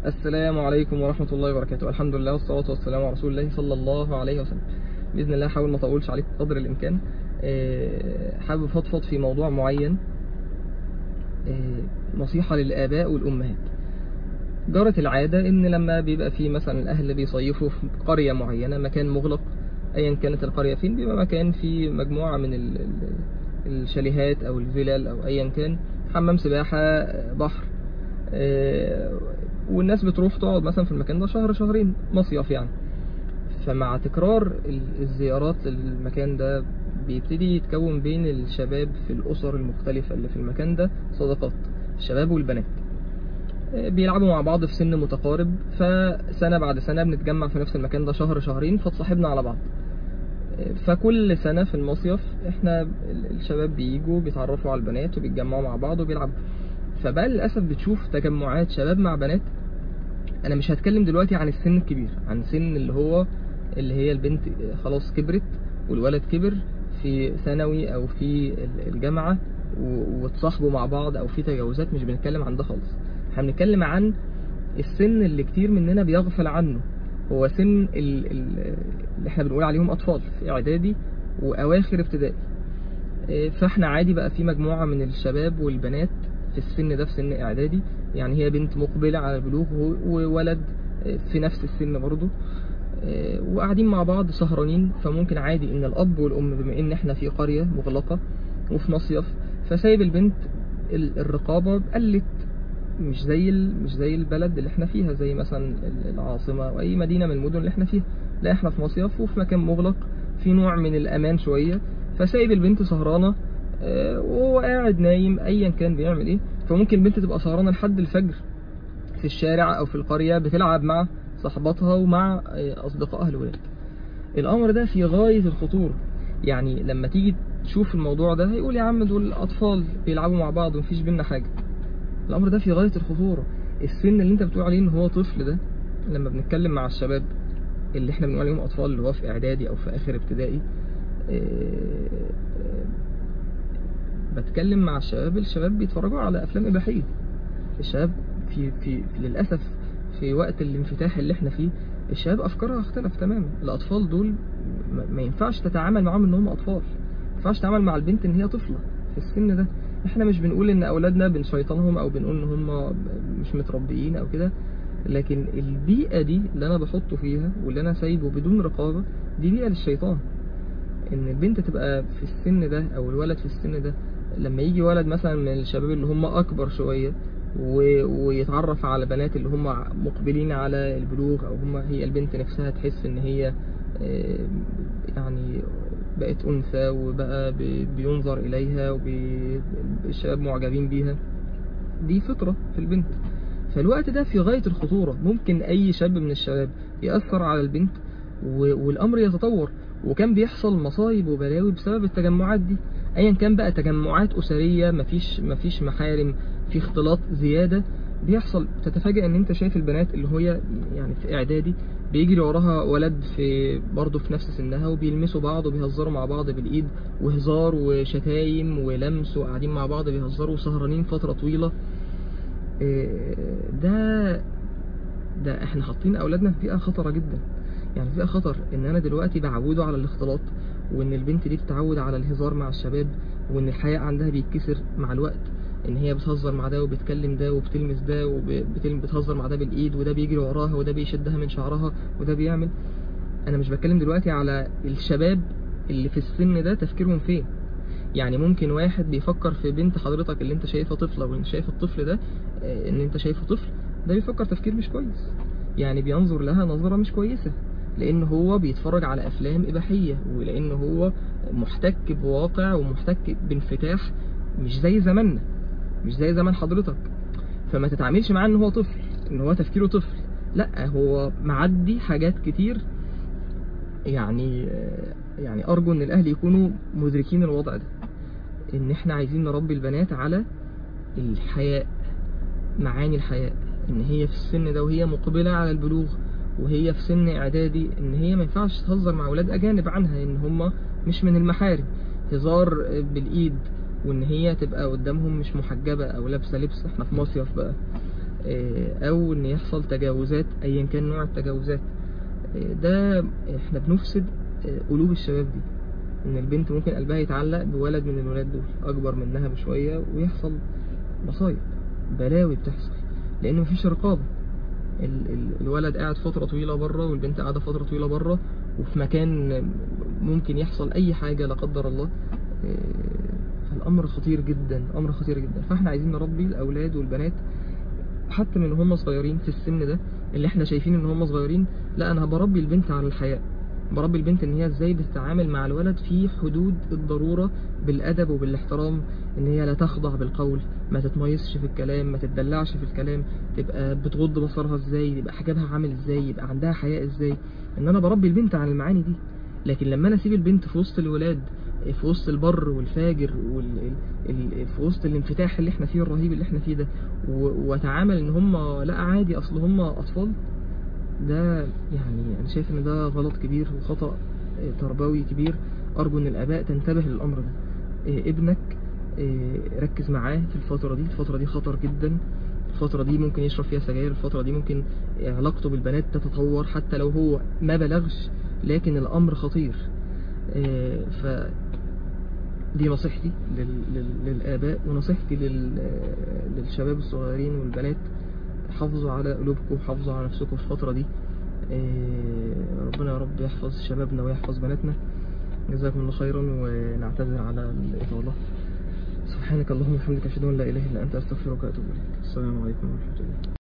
السلام عليكم ورحمة الله وبركاته. الحمد لله والصلاة والسلام على رسول الله صلى الله عليه وسلم. بإذن الله حاول ما اطولش عليكم قدر الإمكان. حابب افضفض في موضوع معين، نصيحة للآباء والأمهات. جرت العادة إن لما بيبقى في مثلا الأهل بيصيفوا في قرية معينة، مكان مغلق أيا كانت القرية فين، بيبقى مكان فيه مجموعة من الشاليهات أو الفلل أو أيا كان، حمام سباحة، بحر، والناس بتروح تقعد مثلا في المكان ده شهر شهرين مصيف يعني. فمع تكرار الزيارات للمكان ده بيبتدي يتكون بين الشباب في الأسر المختلفة اللي في المكان ده صداقات، الشباب والبنات بيلعبوا مع بعض في سن متقارب، فسنة بعد سنة بنتجمع في نفس المكان ده شهر شهرين فتصاحبنا على بعض. فكل سنة في المصيف احنا الشباب بييجوا بيتعرفوا على البنات وبيتجمعوا مع بعض وبيلعبوا. فبقى للأسف بتشوف تجمعات شباب مع بنات. انا مش هتكلم دلوقتي عن السن الكبير، عن سن اللي هي البنت خلاص كبرت والولد كبر في ثانوي او في الجامعة وتصاحبوا مع بعض او في تجاوزات. مش بنتكلم عن ده خالص، احنا بنتكلم عن السن اللي كتير مننا بيغفل عنه. هو سن اللي احنا بنقول عليهم اطفال في اعدادي واواخر ابتدائي. فاحنا عادي بقى في مجموعة من الشباب والبنات في السن ده، في سن اعدادي يعني، هي بنت مقبلة على البلوغ وولد في نفس السن برضو، وقاعدين مع بعض سهرانين. فممكن عادي ان الاب والام، بما ان احنا في قرية مغلقة وفي مصيف، فسايب البنت الرقابة قلت، مش زي البلد اللي احنا فيها، زي مثلا العاصمة او اي مدينة من المدن اللي احنا فيها. لا، احنا في مصيف وفي مكان مغلق، في نوع من الامان شوية، فسايب البنت سهرانة وهو قاعد نايم ايا كان بيعمل ايه. فممكن البنت تبقى سهرانة لحد الفجر في الشارع او في القرية بتلعب مع صاحباتها ومع اصدقائها الولاد. الامر ده في غاية الخطورة. يعني لما تيجي تشوف الموضوع ده هيقول يا عم دول اطفال بيلعبوا مع بعض ومفيش بينا حاجة. الامر ده في غاية الخطورة. السن اللي انت بتقول عليه ان هو طفل ده، لما بنتكلم مع الشباب اللي احنا بنقول عليهم اطفال، اللي هو في اعدادي او في اخر ابتدائي، بتكلم مع الشباب بيتفرجوا على افلام اباحيه. الشباب في للاسف في وقت الانفتاح اللي احنا فيه، الشباب افكارها اختلف تماما. الاطفال دول ما ينفعش تتعامل معاهم ان هم اطفال، ما ينفعش تتعامل مع البنت ان هي طفله في السن ده. احنا مش بنقول ان اولادنا بنشيطنهم او بنقول ان هم مش متربيين او كده، لكن البيئه دي اللي انا بحطه فيها واللي انا سايبه بدون رقابه دي بيئه للشيطان. ان البنت تبقى في السن ده او الولد في السن ده، لما يجي ولد مثلا من الشباب اللي هم اكبر شوية ويتعرف على بنات اللي هم مقبلين على البلوغ، او هي البنت نفسها تحس ان هي يعني بقت انثى وبقى بينظر اليها والشباب معجبين بيها، دي فطرة في البنت. فالوقت ده في غاية الخطورة، ممكن اي شاب من الشباب يأثر على البنت والامر يتطور. وكان بيحصل مصايب وبلاوي بسبب التجمعات دي، ايا كان بقى تجمعات اسرية، مفيش محارم، في اختلاط زيادة بيحصل. تتفاجئ ان انت شايف البنات اللي هي يعني في اعدادي بيجري وراها ولد في برضه في نفس سنها وبيلمسوا بعض وبيهزروا مع بعض بالايد، وهزار وشتايم ولمس، وقاعدين مع بعض بيهزروا سهرانين فترة طويلة. ده احنا حاطين اولادنا في بيئة خطرة جدا. يعني فيها خطر ان انا دلوقتي بعوده على الاختلاط، وان البنت دي تتعود على الهزار مع الشباب، وان الحياء عندها بيتكسر مع الوقت، ان هي بتهزر مع ده وبتكلم ده وبتلمس ده وبتهزر مع ده بالايد، وده بيجري وراها وده بيشدها من شعرها وده بيعمل. انا مش بتكلم دلوقتي على الشباب اللي في السن ده تفكيرهم فين. يعني ممكن واحد بيفكر في بنت حضرتك اللي انت شايفها طفلة، وانت شايف الطفل ده ان انت شايفه طفل، ده بيفكر تفكير مش كويس. يعني بينظر لها نظرة مش كويسة، لان هو بيتفرج على افلام اباحية، ولان هو محتك بواقع ومحتك بانفتاح مش زي زماننا، مش زي زمان حضرتك. فما تتعاملش معاه ان هو طفل، ان هو تفكيره طفل. لا، هو معدي حاجات كتير. يعني ارجو ان الاهل يكونوا مدركين الوضع ده، ان احنا عايزين نربي البنات على الحياء، معاني الحياء، ان هي في السن ده وهي مقبلة على البلوغ وهي في سن اعدادي، ان هي ما ينفعش تهزر مع اولاد اجانب عنها، ان هم مش من المحارم، هزار بالايد، وان هي تبقى قدامهم مش محجبة او لابسة لبس، احنا في مصيف بقى، او ان يحصل تجاوزات ايا كان نوع التجاوزات. ده احنا بنفسد قلوب الشباب دي. ان البنت ممكن قلبها يتعلق بولد من الولاد دول اكبر منها بشوية، ويحصل مصايب بلاوي بتحصل، لان مفيش رقابة. الولد قاعد فترة طويلة بره، والبنت قاعدة فترة طويلة بره، وفي مكان ممكن يحصل اي حاجة لا قدر الله. فالامر خطير جدا، امر خطير جدا. فاحنا عايزين نربي الاولاد والبنات حتى من هم صغيرين في السن ده اللي احنا شايفين ان هم صغيرين. لا، انا بربي البنت على الحياء، بربي البنت ان هي ازاي بتتعامل مع الولد في حدود الضرورة بالادب وبالاحترام، ان هي لا تخضع بالقول، ما تتميزش في الكلام، ما تتدلعش في الكلام، تبقى بتغض بصرها ازاي، يبقى حجابها عامل ازاي، يبقى عندها حياء ازاي. ان انا بربي البنت على المعاني دي. لكن لما انا اسيب البنت في وسط الولاد، في وسط البر والفاجر في وسط الانفتاح اللي احنا فيه الرهيب اللي احنا فيه ده، واتعامل ان هم لا عادي اصل هم اطفال، ده يعني انا شايف ان ده غلط كبير وخطأ تربوي كبير. ارجو ان الاباء تنتبه للامر ده. ابنك ركز معاه في الفترة دي، الفترة دي خطر جدا. الفترة دي ممكن يشرب فيها سجاير، الفترة دي ممكن علاقته بالبنات تتطور حتى لو هو ما بلغش، لكن الامر خطير. ف دي نصيحتي للآباء، ونصيحتي للشباب الصغيرين والبنات. حافظوا على قلوبكم وحافظوا على نفسكم في الفترة دي. ربنا يا رب يحفظ شبابنا ويحفظ بناتنا. جزاكم الله خيرا، ونعتذر على الإطالة. سبحانك اللهم وبحمدك، أشهد أن لا إله إلا أنت، أستغفرك وأتوب إليك. السلام عليكم ورحمة الله.